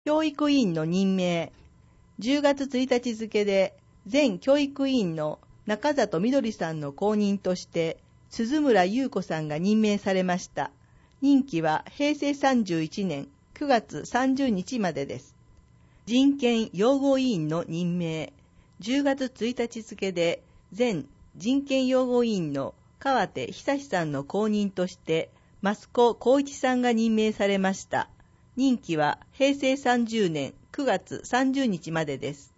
教育委員の任命。10月1日付で前教育委員の中里みどりさんの後任として鈴村優子さんが任命されました。任期は平成31年9月30日までです。人権擁護委員の任命。10月1日付で前人権擁護委員の川手久志さんの後任として増子光一さんが任命されました。任期は平成30年9月30日までです。